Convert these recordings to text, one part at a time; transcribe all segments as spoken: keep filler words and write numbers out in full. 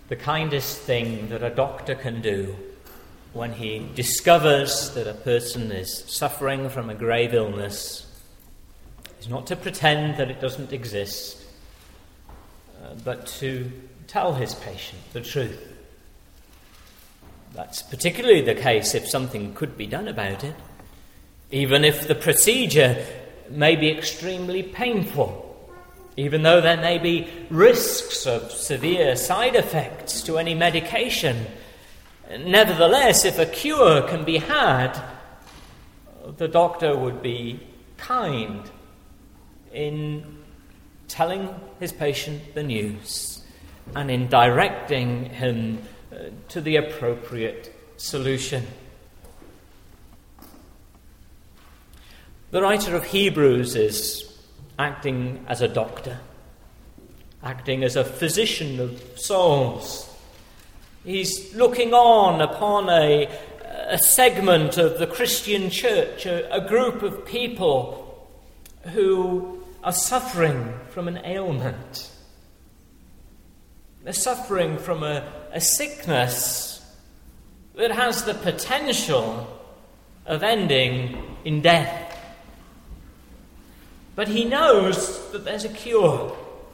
the kindest thing that a doctor can do when he discovers that a person is suffering from a grave illness is not to pretend that it doesn't exist, uh, but to tell his patient the truth. That's particularly the case if something could be done about it, even if the procedure may be extremely painful, even though there may be risks of severe side effects to any medication. Nevertheless, if a cure can be had, the doctor would be kind in telling his patient the news and in directing him uh, to the appropriate solution. The writer of Hebrews is acting as a doctor, acting as a physician of souls. He's looking on upon a, a segment of the Christian church, a, a group of people who are suffering from an ailment. They're suffering from a, a sickness that has the potential of ending in death. But he knows that there's a cure.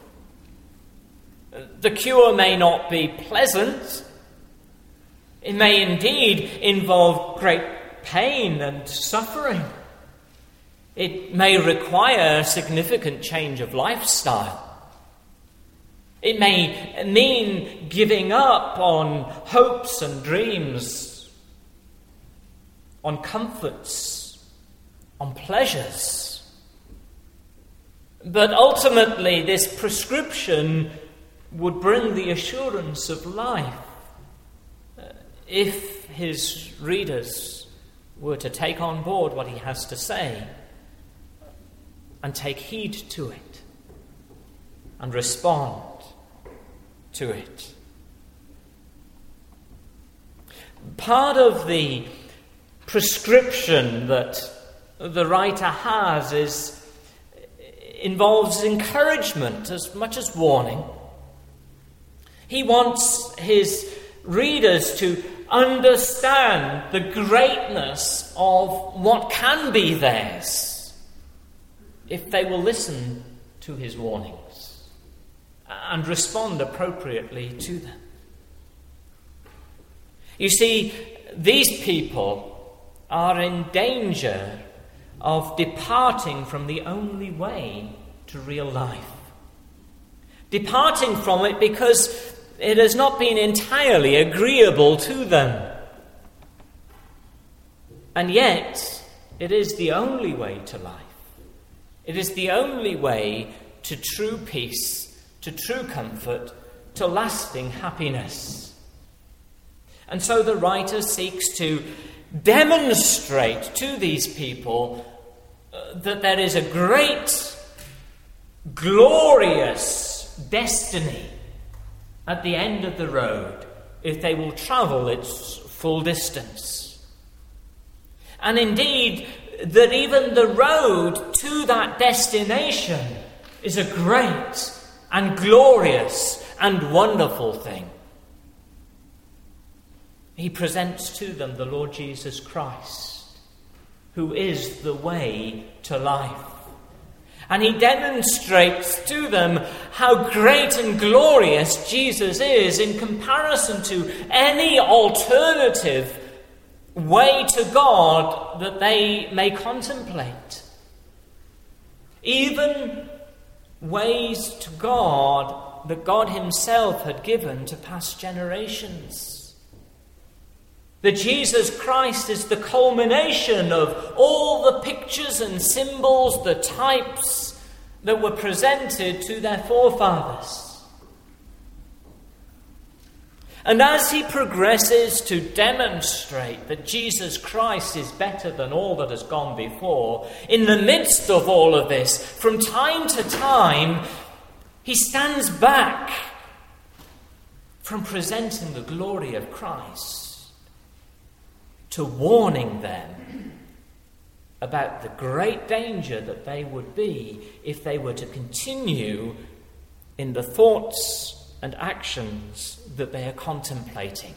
The cure may not be pleasant. It may indeed involve great pain and suffering. It may require a significant change of lifestyle. It may mean giving up on hopes and dreams, on comforts, on pleasures. But ultimately, this prescription would bring the assurance of life if his readers were to take on board what he has to say and take heed to it and respond to it. Part of the prescription that the writer has is involves encouragement as much as warning. He wants his readers to understand the greatness of what can be theirs if they will listen to his warnings and respond appropriately to them. You see, these people are in danger of departing from the only way to real life. Departing from it because it has not been entirely agreeable to them. And yet, it is the only way to life. It is the only way to true peace, to true comfort, to lasting happiness. And so the writer seeks to demonstrate to these people uh, that there is a great, glorious destiny at the end of the road if they will travel its full distance. And indeed, that even the road to that destination is a great and glorious and wonderful thing. He presents to them the Lord Jesus Christ, who is the way to life. And he demonstrates to them how great and glorious Jesus is in comparison to any alternative way to God that they may contemplate. Even ways to God that God himself had given to past generations. That Jesus Christ is the culmination of all the pictures and symbols, the types that were presented to their forefathers. And as he progresses to demonstrate that Jesus Christ is better than all that has gone before, in the midst of all of this, from time to time, he stands back from presenting the glory of Christ to warning them about the great danger that they would be if they were to continue in the thoughts and actions that they are contemplating.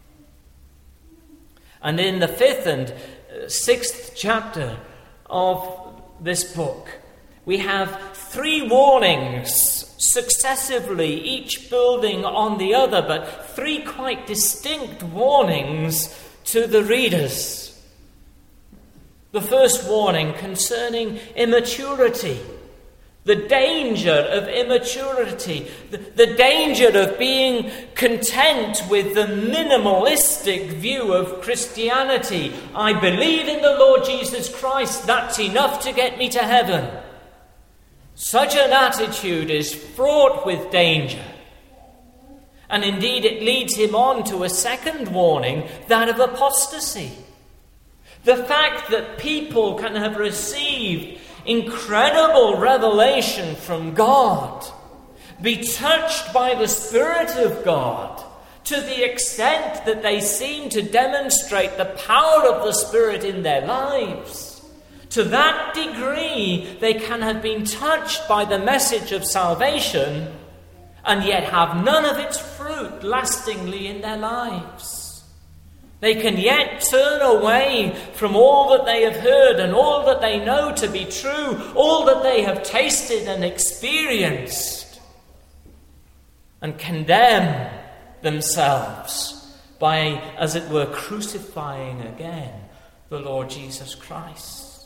And in the fifth and sixth chapter of this book, we have three warnings successively, each building on the other, but three quite distinct warnings to the readers. The first warning concerning immaturity, the danger of immaturity, the, the danger of being content with the minimalistic view of Christianity. I believe in the Lord Jesus Christ, that's enough to get me to heaven. Such an attitude is fraught with danger. And indeed it leads him on to a second warning, that of apostasy. The fact that people can have received incredible revelation from God, be touched by the Spirit of God, to the extent that they seem to demonstrate the power of the Spirit in their lives. To that degree, they can have been touched by the message of salvation and yet have none of its fruit lastingly in their lives. They can yet turn away from all that they have heard and all that they know to be true, all that they have tasted and experienced, and condemn themselves by, as it were, crucifying again the Lord Jesus Christ.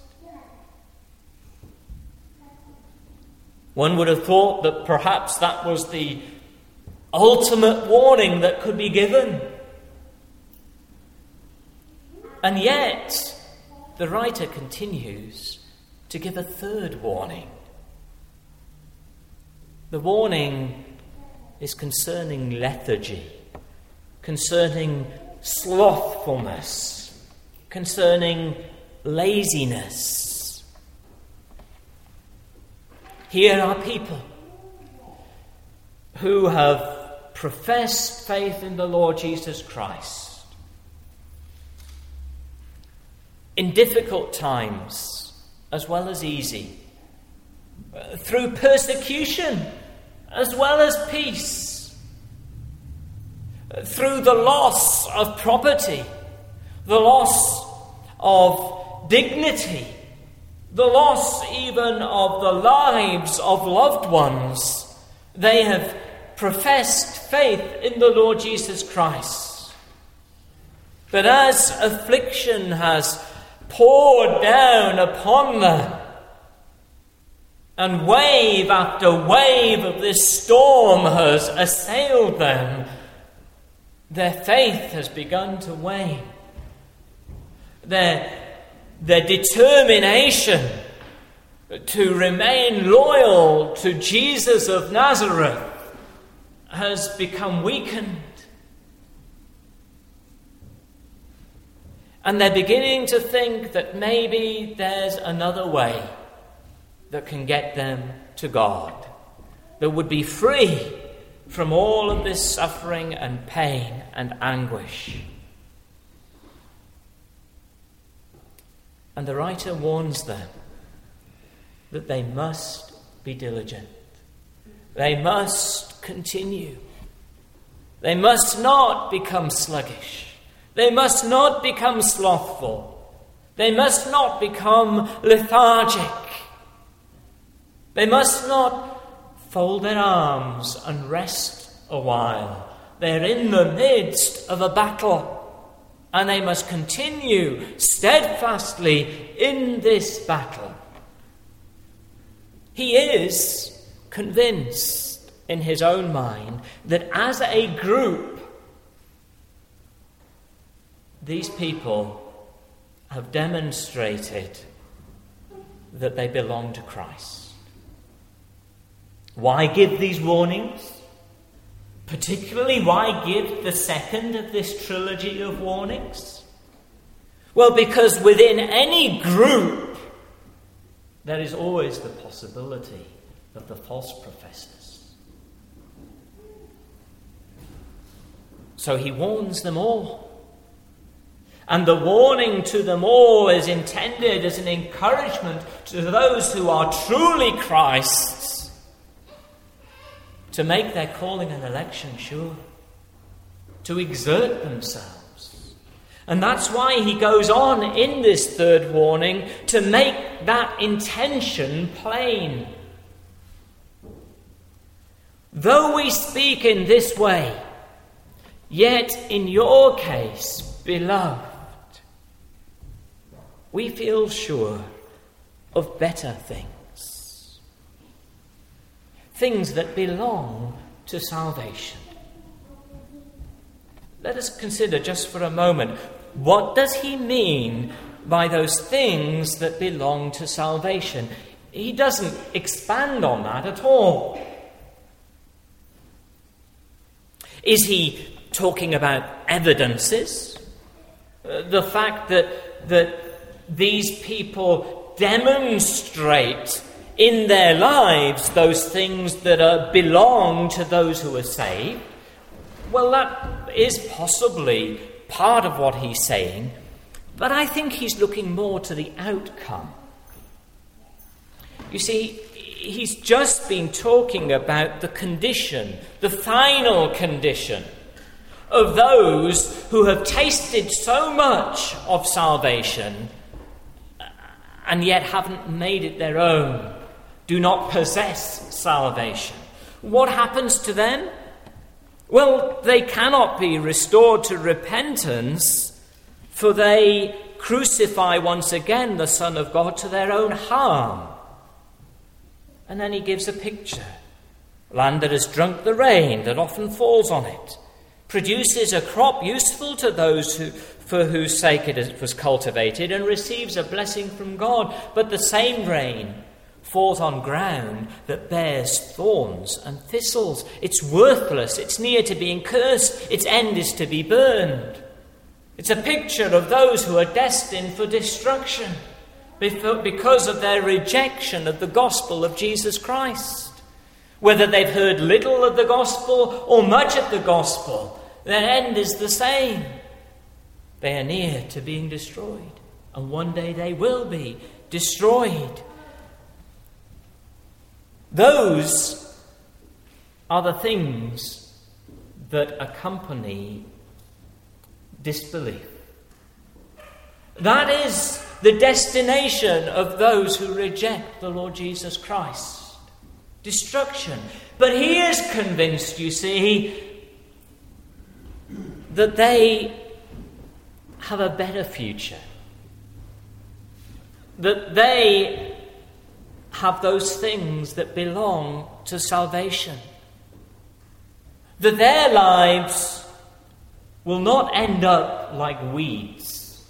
One would have thought that perhaps that was the ultimate warning that could be given. And yet, the writer continues to give a third warning. The warning is concerning lethargy, concerning slothfulness, concerning laziness. Here are people who have professed faith in the Lord Jesus Christ. In difficult times, as well as easy, through persecution, as well as peace, through the loss of property, the loss of dignity, the loss even of the lives of loved ones, they have professed faith in the Lord Jesus Christ. But as affliction has poured down upon them, and wave after wave of this storm has assailed them, their faith has begun to wane. Their, their determination to remain loyal to Jesus of Nazareth has become weakened. And they're beginning to think that maybe there's another way that can get them to God, that would be free from all of this suffering and pain and anguish. And the writer warns them that they must be diligent. They must continue. They must not become sluggish. They must not become slothful. They must not become lethargic. They must not fold their arms and rest a while. They're in the midst of a battle, and they must continue steadfastly in this battle. He is convinced in his own mind that as a group, these people have demonstrated that they belong to Christ. Why give these warnings? Particularly, why give the second of this trilogy of warnings? Well, because within any group, there is always the possibility of the false professors. So he warns them all. And the warning to them all is intended as an encouragement to those who are truly Christ's, to make their calling and election sure, to exert themselves. And that's why he goes on in this third warning to make that intention plain. Though we speak in this way, yet in your case, beloved, we feel sure of better things. Things that belong to salvation. Let us consider just for a moment, what does he mean by those things that belong to salvation? He doesn't expand on that at all. Is he talking about evidences? Uh, the fact that, that these people demonstrate in their lives those things that are, belong to those who are saved? Well, that is possibly part of what he's saying, but I think he's looking more to the outcome. You see, he's just been talking about the condition, the final condition of those who have tasted so much of salvation and yet haven't made it their own, do not possess salvation. What happens to them? Well, they cannot be restored to repentance, for they crucify once again the Son of God to their own harm. And then he gives a picture. Land that has drunk the rain that often falls on it produces a crop useful to those who, for whose sake it was cultivated, and receives a blessing from God. But the same rain falls on ground that bears thorns and thistles. It's worthless. It's near to being cursed. Its end is to be burned. It's a picture of those who are destined for destruction because of their rejection of the gospel of Jesus Christ. Whether they've heard little of the gospel or much of the gospel, their end is the same. They are near to being destroyed, and one day they will be destroyed. Those are the things that accompany disbelief. That is the destination of those who reject the Lord Jesus Christ. Destruction. But he is convinced, you see, that they have a better future. That they have those things that belong to salvation. That their lives will not end up like weeds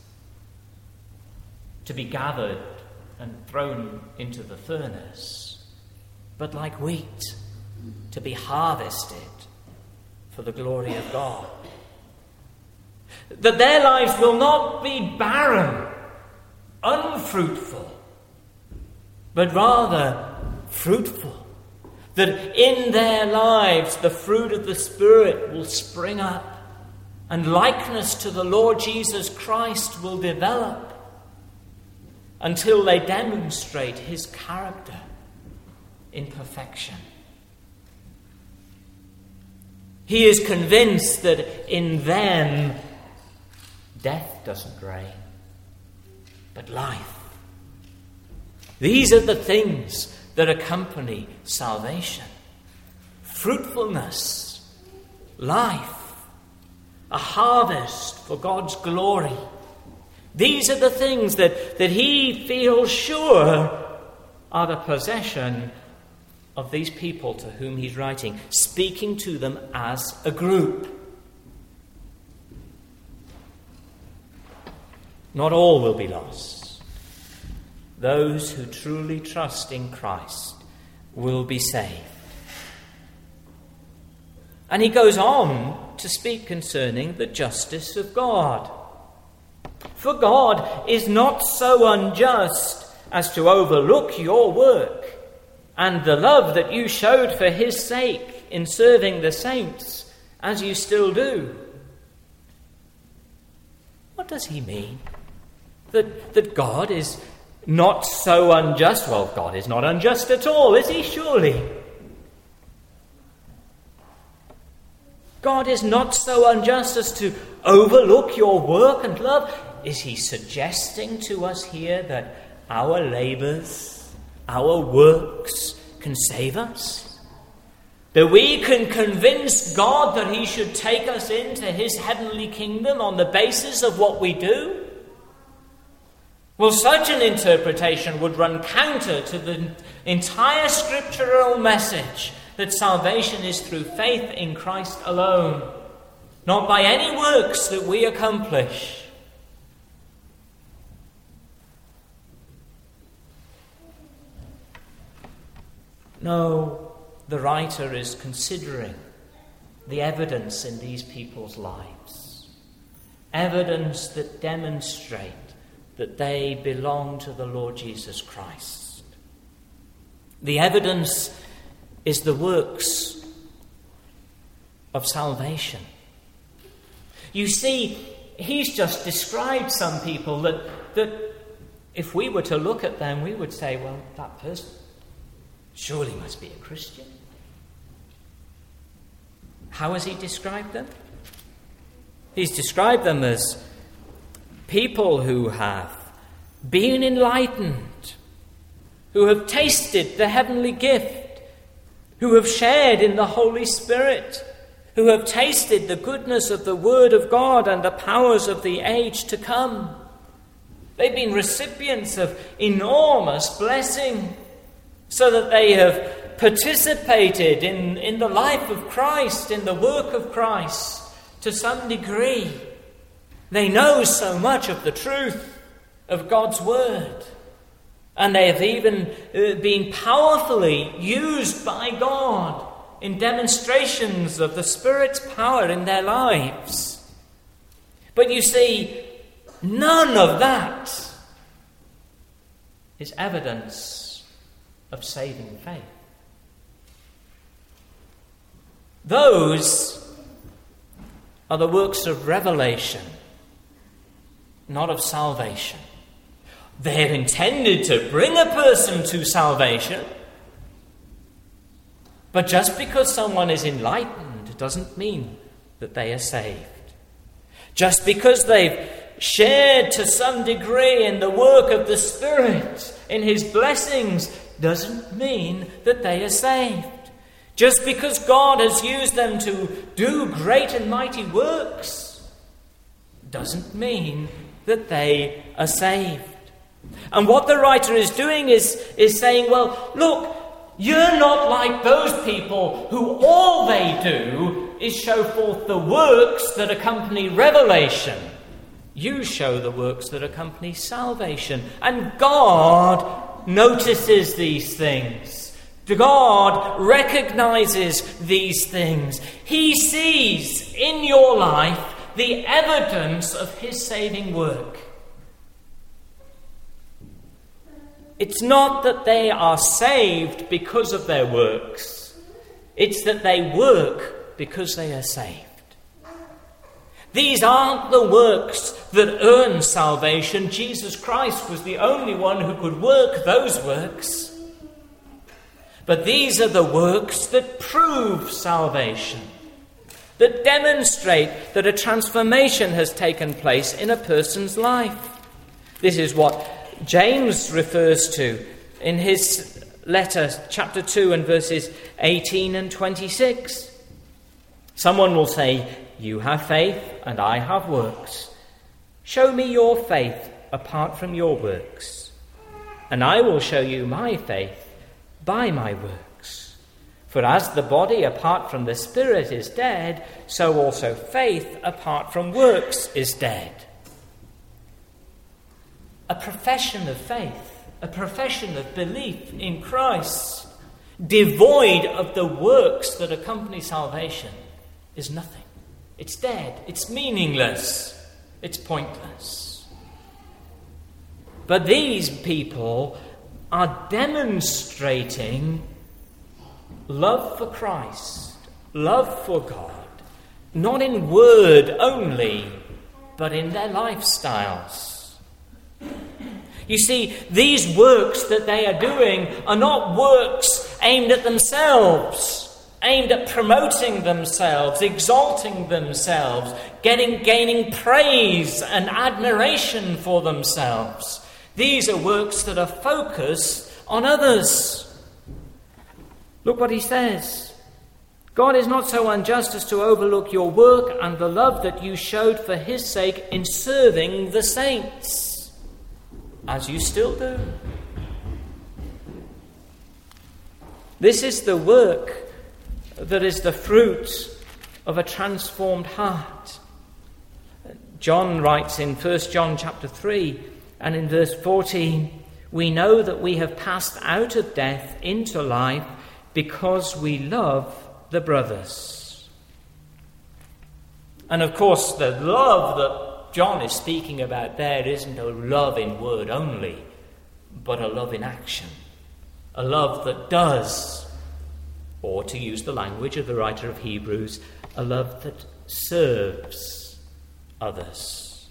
to be gathered and thrown into the furnace, but like wheat to be harvested for the glory of God. That their lives will not be barren, unfruitful, but rather fruitful. That in their lives the fruit of the Spirit will spring up, and likeness to the Lord Jesus Christ will develop until they demonstrate his character in perfection. He is convinced that in them death doesn't reign, but life. These are the things that accompany salvation. Fruitfulness, life, a harvest for God's glory. These are the things that, that he feels sure are the possession of these people to whom he's writing, speaking to them as a group. Not all will be lost. Those who truly trust in Christ will be saved. And he goes on to speak concerning the justice of God. For God is not so unjust as to overlook your work and the love that you showed for his sake in serving the saints, as you still do. What does he mean? That, that God is not so unjust? Well, God is not unjust at all, is he? Surely. God is not so unjust as to overlook your work and love. Is he suggesting to us here that our labours, our works can save us? That we can convince God that he should take us into his heavenly kingdom on the basis of what we do? Well, such an interpretation would run counter to the entire scriptural message that salvation is through faith in Christ alone, not by any works that we accomplish. No, the writer is considering the evidence in these people's lives, evidence that demonstrate that they belong to the Lord Jesus Christ. The evidence is the works of salvation. You see, he's just described some people that, that if we were to look at them, we would say, well, that person surely must be a Christian. How has he described them? He's described them as people who have been enlightened, who have tasted the heavenly gift, who have shared in the Holy Spirit, who have tasted the goodness of the Word of God and the powers of the age to come. They've been recipients of enormous blessing, so that they have participated in, in the life of Christ, in the work of Christ to some degree. They know so much of the truth of God's Word, and they have even uh, been powerfully used by God in demonstrations of the Spirit's power in their lives. But you see, none of that is evidence of saving faith. Those are the works of revelation, not of salvation. They're intended to bring a person to salvation, but just because someone is enlightened doesn't mean that they are saved. Just because they've shared to some degree in the work of the Spirit, in his blessings, doesn't mean that they are saved. Just because God has used them to do great and mighty works doesn't mean that they are saved. And what the writer is doing is, is saying, well, look, you're not like those people who all they do is show forth the works that accompany revelation. You show the works that accompany salvation. And God notices these things. God recognizes these things. He sees in your life the evidence of his saving work. It's not that they are saved because of their works. It's that they work because they are saved. These aren't the works that earn salvation. Jesus Christ was the only one who could work those works. But these are the works that prove salvation, that demonstrate that a transformation has taken place in a person's life. This is what James refers to in his letter, chapter two and verses eighteen and twenty-six. Someone will say, you have faith and I have works. Show me your faith apart from your works, and I will show you my faith by my works. For as the body apart from the Spirit is dead, so also faith apart from works is dead. A profession of faith, a profession of belief in Christ, devoid of the works that accompany salvation, is nothing. It's dead. It's meaningless. It's pointless. But these people are demonstrating love for Christ, love for God, not in word only, but in their lifestyles. You see, these works that they are doing are not works aimed at themselves. aimed at promoting themselves, exalting themselves, getting, gaining praise and admiration for themselves. These are works that are focused on others. Look what he says. God is not so unjust as to overlook your work and the love that you showed for his sake in serving the saints, as you still do. This is the work that is the fruit of a transformed heart. John writes in First John chapter three and in verse fourteen, we know that we have passed out of death into life because we love the brothers. And of course, the love that John is speaking about there isn't a love in word only, but a love in action. A love that does, or to use the language of the writer of Hebrews, a love that serves others.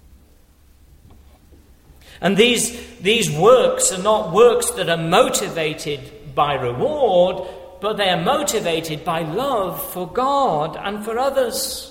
And these, these works are not works that are motivated by reward, but they are motivated by love for God and for others.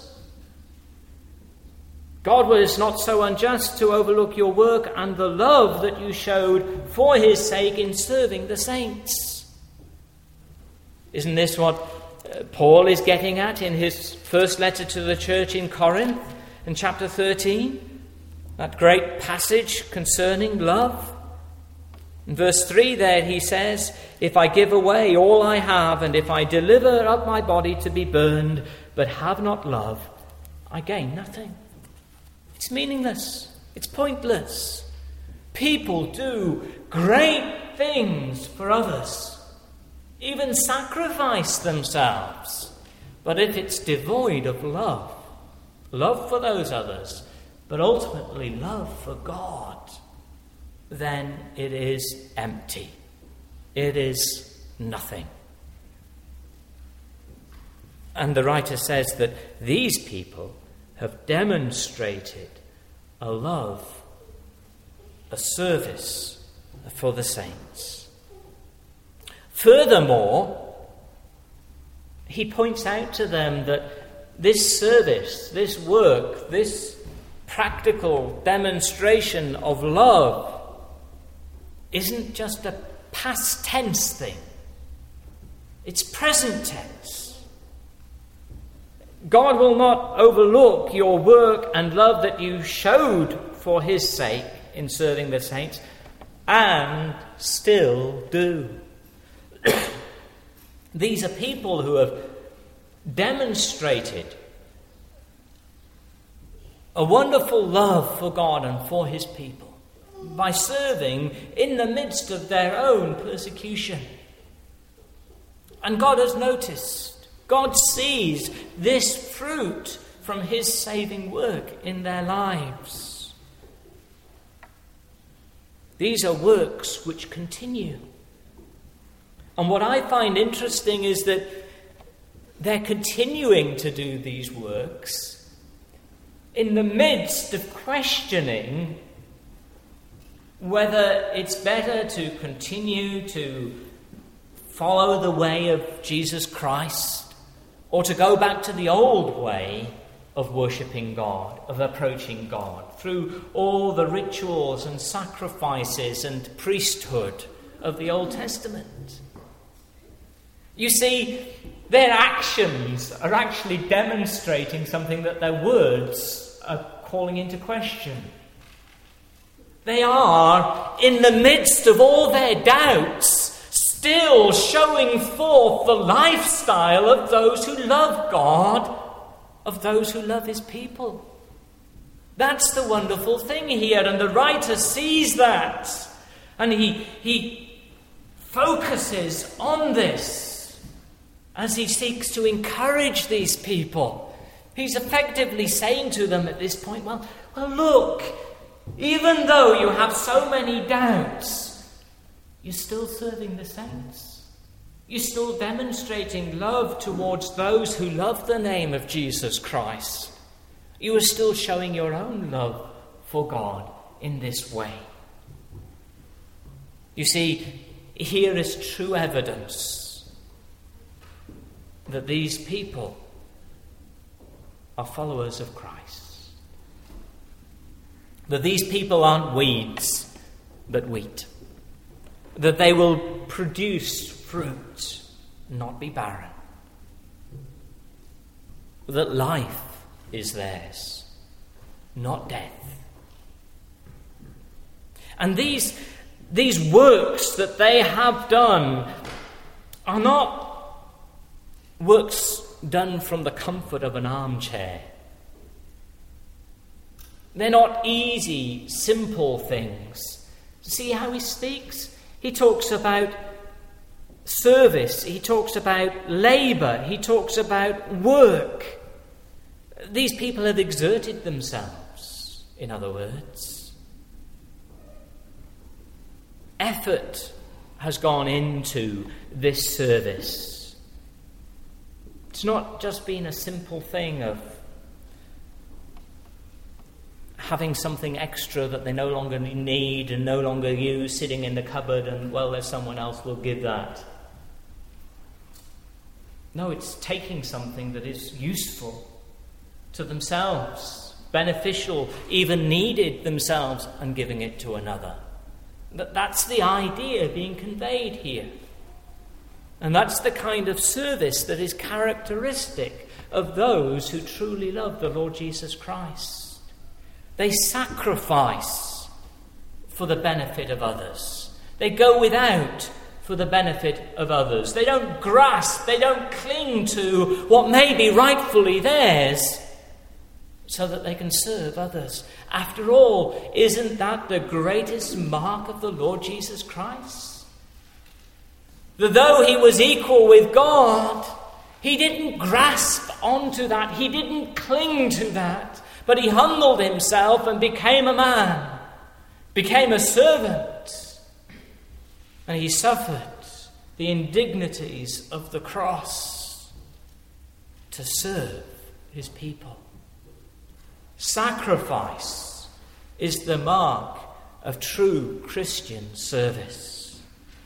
God was not so unjust to overlook your work and the love that you showed for his sake in serving the saints. Isn't this what Paul is getting at in his first letter to the church in Corinth, in chapter thirteen? That great passage concerning love. In verse three there he says, if I give away all I have, and if I deliver up my body to be burned, but have not love, I gain nothing. It's meaningless. It's pointless. People do great things for others, even sacrifice themselves. But if it's devoid of love, love for those others, but ultimately love for God, then it is empty. It is nothing. And the writer says that these people have demonstrated a love, a service for the saints. Furthermore, he points out to them that this service, this work, this practical demonstration of love isn't just a past tense thing. It's present tense. God will not overlook your work and love that you showed for his sake in serving the saints, and still do. These are people who have demonstrated a wonderful love for God and for his people by serving in the midst of their own persecution. And God has noticed. God sees this fruit from his saving work in their lives. These are works which continue. And what I find interesting is that they're continuing to do these works in the midst of questioning whether it's better to continue to follow the way of Jesus Christ, or to go back to the old way of worshipping God, of approaching God, through all the rituals and sacrifices and priesthood of the Old Testament. You see, their actions are actually demonstrating something that their words are calling into question. They are, in the midst of all their doubts, still showing forth the lifestyle of those who love God, of those who love his people. That's the wonderful thing here, and the writer sees that, and he, he focuses on this as he seeks to encourage these people. He's effectively saying to them at this point, well, well, look, even though you have so many doubts, you're still serving the saints. You're still demonstrating love towards those who love the name of Jesus Christ. You are still showing your own love for God in this way. You see, here is true evidence that these people are followers of Christ. That these people aren't weeds, but wheat. That they will produce fruit, not be barren. That life is theirs, not death. And these, these works that they have done are not works done from the comfort of an armchair. They're not easy, simple things. See how he speaks? He talks about service. He talks about labour. He talks about work. These people have exerted themselves, in other words. Effort has gone into this service. It's not just been a simple thing of having something extra that they no longer need and no longer use sitting in the cupboard and, well, there's someone else will give that. No, it's taking something that is useful to themselves, beneficial, even needed themselves, and giving it to another. That's the idea being conveyed here. And that's the kind of service that is characteristic of those who truly love the Lord Jesus Christ. They sacrifice for the benefit of others. They go without for the benefit of others. They don't grasp, they don't cling to what may be rightfully theirs so that they can serve others. After all, isn't that the greatest mark of the Lord Jesus Christ? That though he was equal with God, he didn't grasp onto that, he didn't cling to that, but he humbled himself and became a man, became a servant, and he suffered the indignities of the cross to serve his people. Sacrifice is the mark of true Christian service.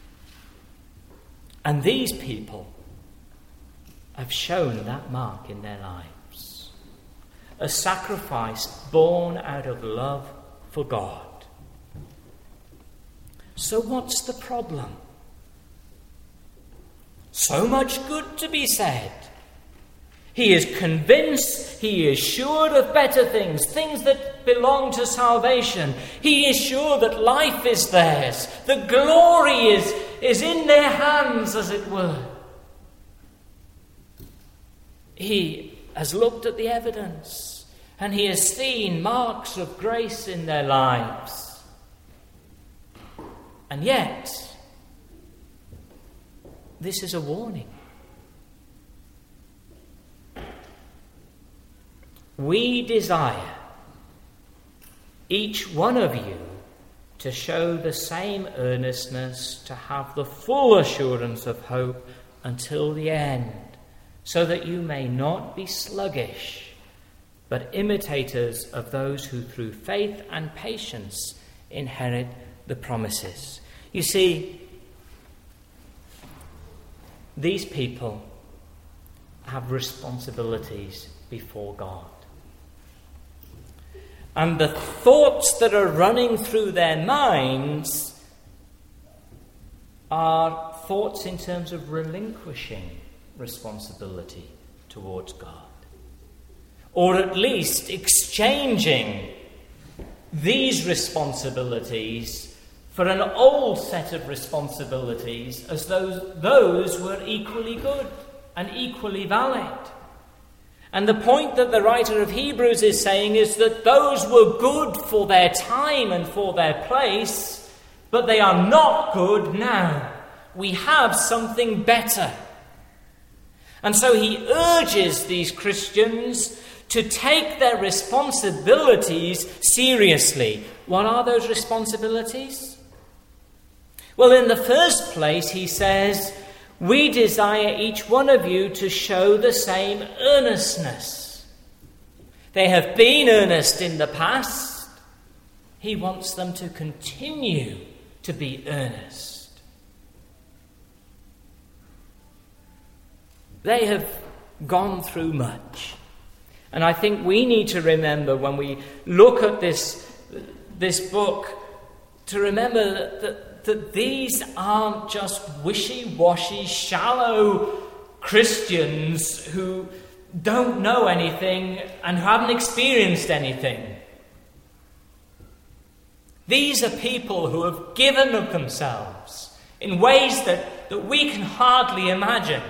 And these people have shown that mark in their lives. A sacrifice born out of love for God. So what's the problem? So much good to be said. He is convinced, he is sure of better things, things that belong to salvation. He is sure that life is theirs. The glory is, is in their hands, as it were. He has looked at the evidence and he has seen marks of grace in their lives. And yet, this is a warning. We desire each one of you to show the same earnestness, to have the full assurance of hope until the end, so that you may not be sluggish, but imitators of those who through faith and patience inherit the promises. You see, these people have responsibilities before God. And the thoughts that are running through their minds are thoughts in terms of relinquishing responsibility towards God. Or at least exchanging these responsibilities for an old set of responsibilities as though those were equally good and equally valid. And the point that the writer of Hebrews is saying is that those were good for their time and for their place, but they are not good now. We have something better. And so he urges these Christians to take their responsibilities seriously. What are those responsibilities? Well, in the first place, he says, we desire each one of you to show the same earnestness. They have been earnest in the past. He wants them to continue to be earnest. They have gone through much. And I think we need to remember when we look at this, this book, to remember that, that, that these aren't just wishy-washy, shallow Christians who don't know anything and haven't experienced anything. These are people who have given of themselves in ways that, that we can hardly imagine.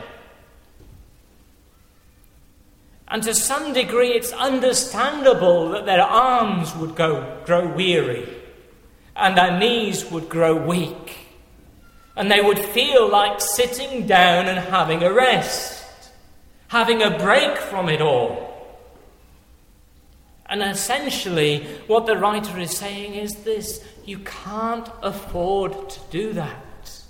And to some degree it's understandable that their arms would go, grow weary and their knees would grow weak and they would feel like sitting down and having a rest, having a break from it all. And essentially what the writer is saying is this: you can't afford to do that.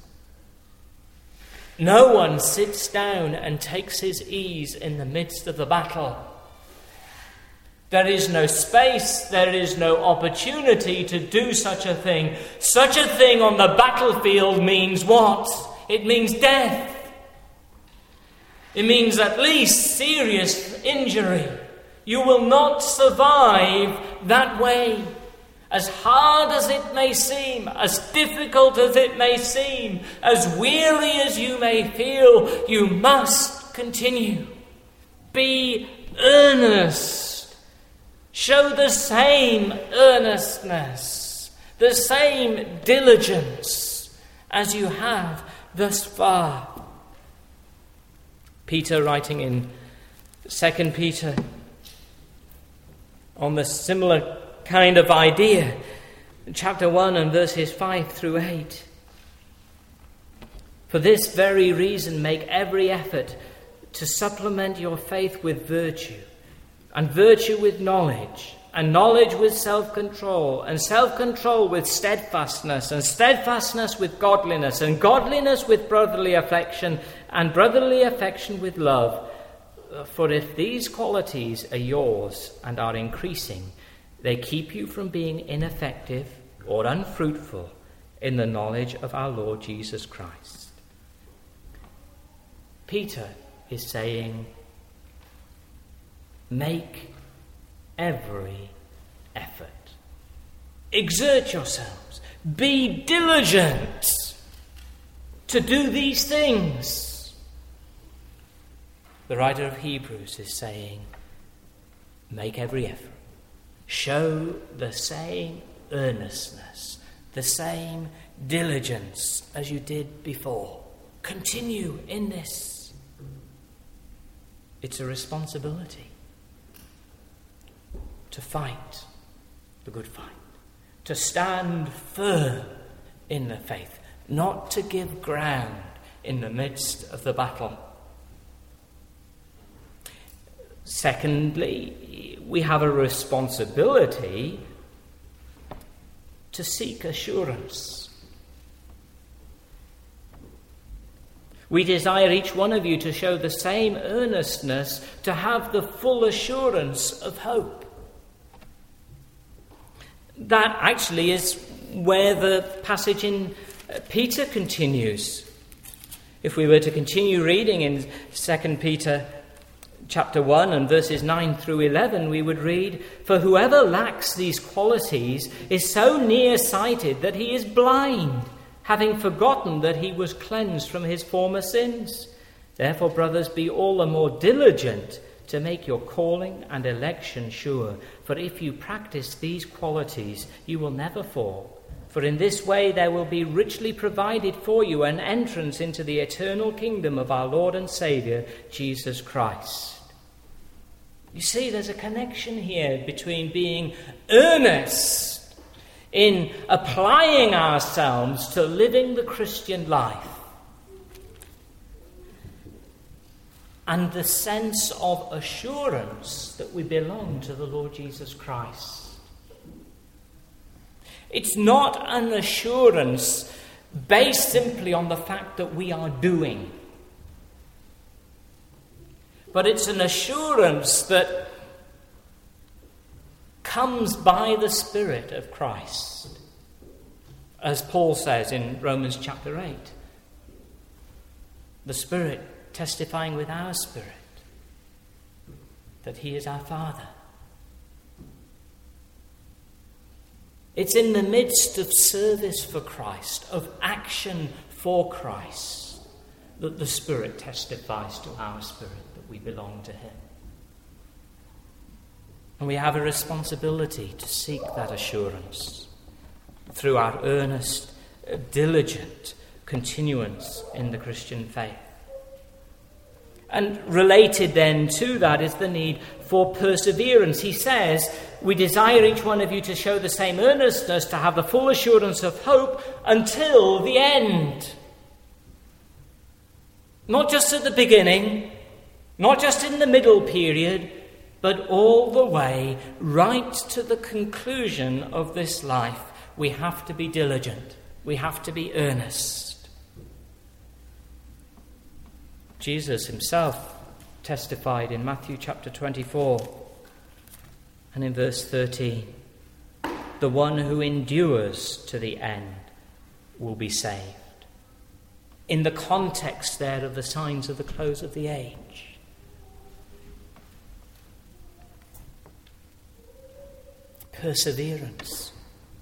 No one sits down and takes his ease in the midst of the battle. There is no space, there is no opportunity to do such a thing. Such a thing on the battlefield means what? It means death. It means at least serious injury. You will not survive that way. As hard as it may seem, as difficult as it may seem, as weary as you may feel, you must continue. Be earnest. Show the same earnestness, the same diligence as you have thus far. Peter, writing in Second Peter on the similar kind of idea, chapter one and verses five through eight. For this very reason, make every effort to supplement your faith with virtue, and virtue with knowledge, and knowledge with self-control, and self-control with steadfastness, and steadfastness with godliness, and godliness with brotherly affection, and brotherly affection with love. For if these qualities are yours and are increasing, they keep you from being ineffective or unfruitful in the knowledge of our Lord Jesus Christ. Peter is saying, make every effort. Exert yourselves. Be diligent to do these things. The writer of Hebrews is saying, make every effort. Show the same earnestness, the same diligence as you did before. Continue in this. It's a responsibility to fight the good fight, to stand firm in the faith, not to give ground in the midst of the battle. Secondly, we have a responsibility to seek assurance. We desire each one of you to show the same earnestness, to have the full assurance of hope. That actually is where the passage in Peter continues. If we were to continue reading in Second Peter chapter one and verses nine through eleven, we would read, for whoever lacks these qualities is so nearsighted that he is blind, having forgotten that he was cleansed from his former sins. Therefore, brothers, be all the more diligent to make your calling and election sure. For if you practice these qualities, you will never fall. For in this way there will be richly provided for you an entrance into the eternal kingdom of our Lord and Saviour, Jesus Christ. You see, there's a connection here between being earnest in applying ourselves to living the Christian life and the sense of assurance that we belong to the Lord Jesus Christ. It's not an assurance based simply on the fact that we are doing, but it's an assurance that comes by the Spirit of Christ. As Paul says in Romans chapter eight, the Spirit testifying with our spirit that he is our Father. It's in the midst of service for Christ, of action for Christ, that the Spirit testifies to our spirit that we belong to him. And we have a responsibility to seek that assurance through our earnest, diligent continuance in the Christian faith. And related then to that is the need for perseverance. He says, we desire each one of you to show the same earnestness, to have the full assurance of hope until the end. Not just at the beginning, not just in the middle period, but all the way right to the conclusion of this life. We have to be diligent. We have to be earnest. Jesus himself testified in Matthew chapter twenty-four and in verse thirteen, the one who endures to the end will be saved. In the context there of the signs of the close of the age. Perseverance.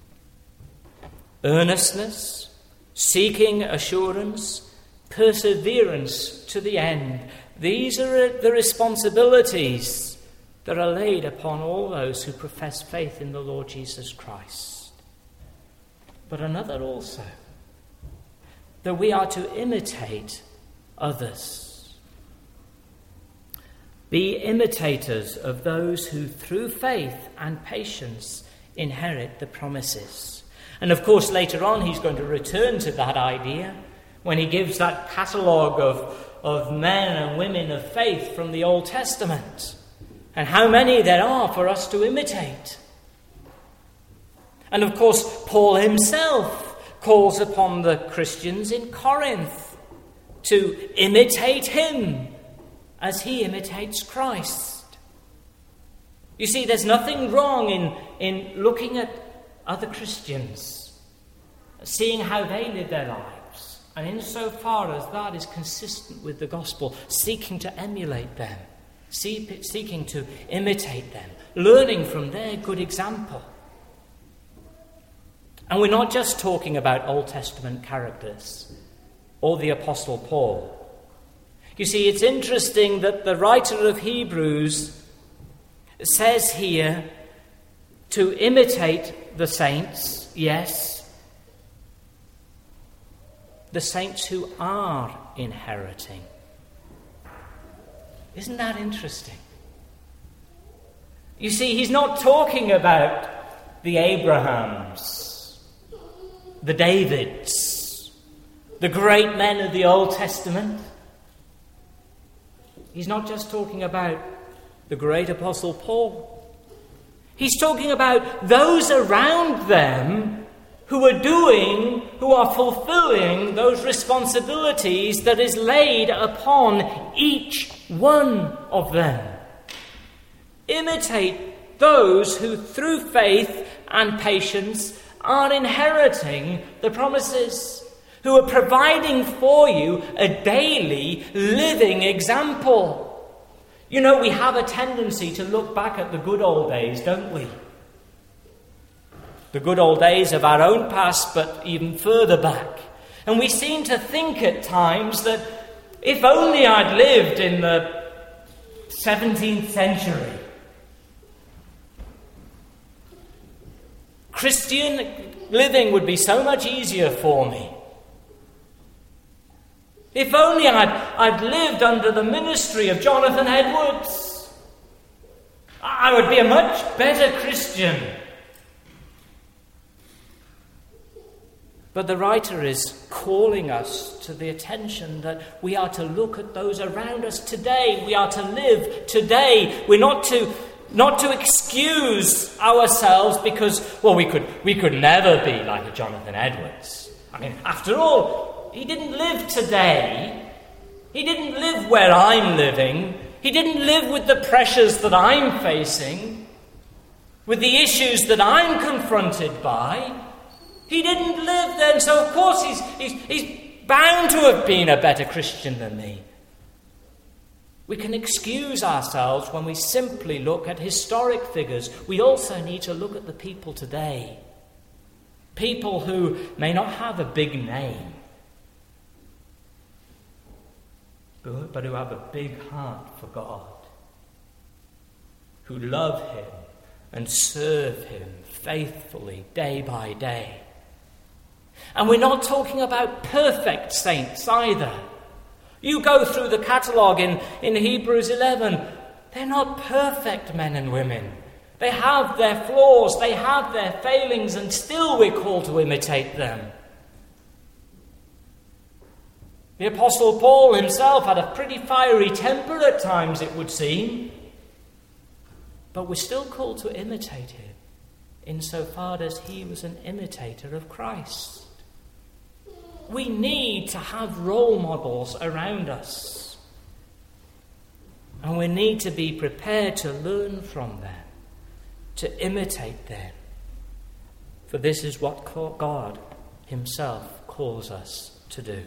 Earnestness, seeking assurance, perseverance to the end. These are the responsibilities that are laid upon all those who profess faith in the Lord Jesus Christ. But another also, that we are to imitate others. Be imitators of those who through faith and patience inherit the promises. And of course later on he's going to return to that idea when he gives that catalogue of, of men and women of faith from the Old Testament, and how many there are for us to imitate. And of course, Paul himself calls upon the Christians in Corinth to imitate him as he imitates Christ. You see, there's nothing wrong in, in looking at other Christians, seeing how they live their lives, and insofar as that is consistent with the gospel, seeking to emulate them, see, seeking to imitate them, learning from their good example. And we're not just talking about Old Testament characters or the Apostle Paul. You see, it's interesting that the writer of Hebrews says here to imitate the saints, yes, the saints who are inheriting. Isn't that interesting? You see, he's not talking about the Abrahams, the Davids, the great men of the Old Testament. He's not just talking about the great Apostle Paul. He's talking about those around them who are doing, who are fulfilling those responsibilities that is laid upon each one of them. Imitate those who through faith and patience are inheriting the promises, who are providing for you a daily living example. You know, we have a tendency to look back at the good old days, don't we? The good old days of our own past, but even further back. And we seem to think at times that if only I'd lived in the seventeenth century, Christian living would be so much easier for me. If only I'd, I'd lived under the ministry of Jonathan Edwards, I would be a much better Christian. But the writer is calling us to the attention that we are to look at those around us today. We are to live today. We're not to not to excuse ourselves because, well, we could we could never be like a Jonathan Edwards. I mean, after all, he didn't live today. He didn't live where I'm living. He didn't live with the pressures that I'm facing, with the issues that I'm confronted by. He didn't live then, so of course he's, he's, he's bound to have been a better Christian than me. We can excuse ourselves when we simply look at historic figures. We also need to look at the people today. People who may not have a big name, but who have a big heart for God, who love him and serve him faithfully day by day. And we're not talking about perfect saints either. You go through the catalogue in, in Hebrews eleven, they're not perfect men and women. They have their flaws, they have their failings, and still we're called to imitate them. The Apostle Paul himself had a pretty fiery temper at times, it would seem. But we're still called to imitate him, insofar as he was an imitator of Christ. We need to have role models around us. And we need to be prepared to learn from them, to imitate them. For this is what God himself calls us to do.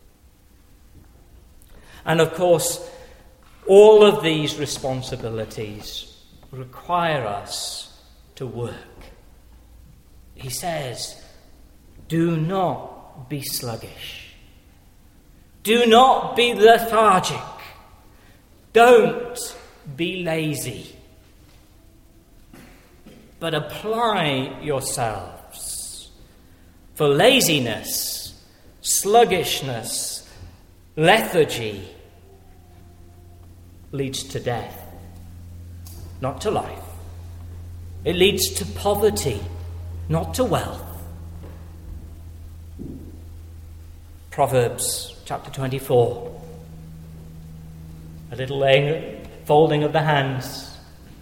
And of course, all of these responsibilities require us to work. He says, do not be sluggish. Do not be lethargic. Don't be lazy. But apply yourselves. For laziness, sluggishness, lethargy leads to death, not to life. It leads to poverty, not to wealth. Proverbs chapter twenty-four. A little laying, folding of the hands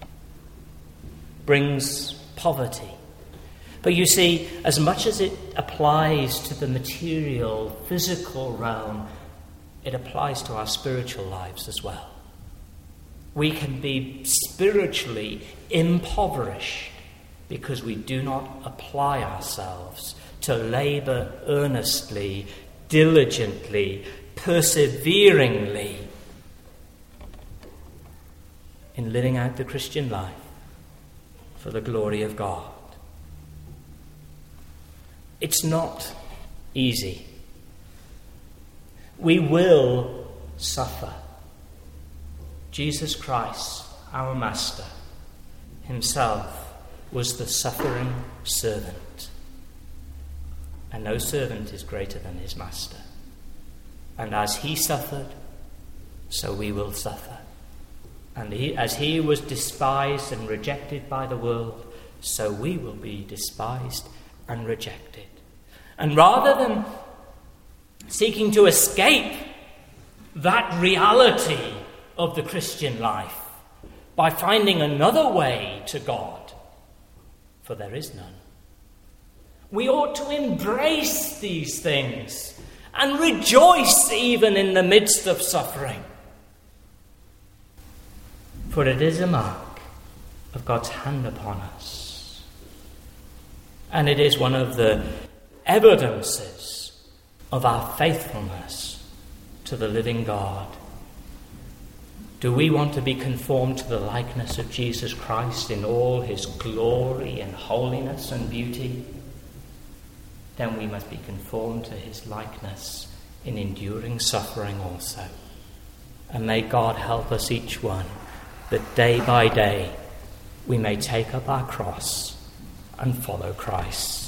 brings poverty. But you see, as much as it applies to the material, physical realm, it applies to our spiritual lives as well. We can be spiritually impoverished because we do not apply ourselves to labour earnestly, diligently, perseveringly in living out the Christian life for the glory of God. It's not easy. We will suffer. Jesus Christ, our Master, himself was the suffering servant. And no servant is greater than his master. And as he suffered, so we will suffer. And he, as he was despised and rejected by the world, so we will be despised and rejected. And rather than seeking to escape that reality of the Christian life by finding another way to God, for there is none, we ought to embrace these things and rejoice even in the midst of suffering. For it is a mark of God's hand upon us. And it is one of the evidences of our faithfulness to the living God. Do we want to be conformed to the likeness of Jesus Christ in all his glory and holiness and beauty? Then we must be conformed to his likeness in enduring suffering also. And may God help us each one, that day by day we may take up our cross and follow Christ.